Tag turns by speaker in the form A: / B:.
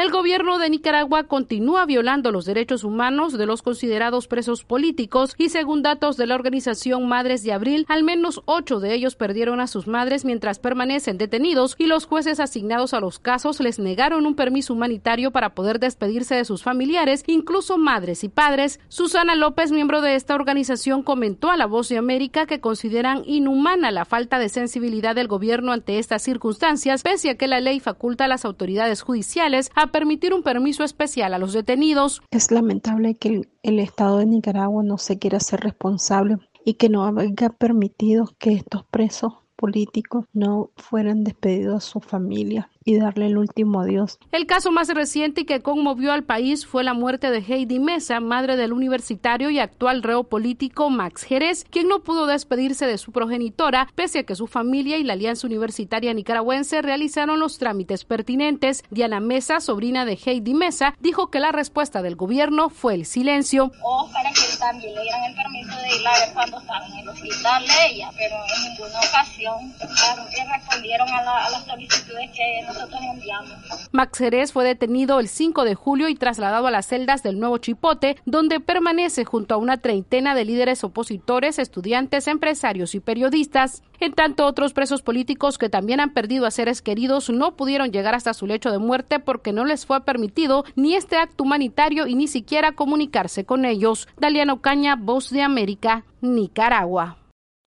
A: El gobierno de Nicaragua continúa violando los derechos humanos de los considerados presos políticos y según datos de la organización Madres de Abril, al menos 8 de ellos perdieron a sus madres mientras permanecen detenidos y los jueces asignados a los casos les negaron un permiso humanitario para poder despedirse de sus familiares, incluso madres y padres. Susana López, miembro de esta organización, comentó a La Voz de América que consideran inhumana la falta de sensibilidad del gobierno ante estas circunstancias, pese a que la ley faculta a las autoridades judiciales a permitir un permiso especial a los detenidos.
B: Es lamentable que el Estado de Nicaragua no se quiera ser responsable y que no haya permitido que estos presos políticos no fueran despedidos a su familia y darle el último adiós.
A: El caso más reciente y que conmovió al país fue la muerte de Heidi Mesa, madre del universitario y actual reo político Max Jerez, quien no pudo despedirse de su progenitora, pese a que su familia y la Alianza Universitaria Nicaragüense realizaron los trámites pertinentes. Diana Mesa, sobrina de Heidi Mesa, dijo que la respuesta del gobierno fé el silencio.
C: Para que también le dieran el permiso de ir a ver cuando estaba en el hospital de ella, pero en ninguna ocasión respondieron a las solicitudes que nosotros enviamos.
A: Max Jerez fue detenido el 5 de julio y trasladado a las celdas del Nuevo Chipote, donde permanece junto a una treintena de líderes opositores, estudiantes, empresarios y periodistas. En tanto, otros presos políticos que también han perdido a seres queridos no pudieron llegar hasta su lecho de muerte porque no les fue permitido ni este acto humanitario y ni siquiera comunicarse con ellos. Daliana Ocaña, Voz de América, Nicaragua.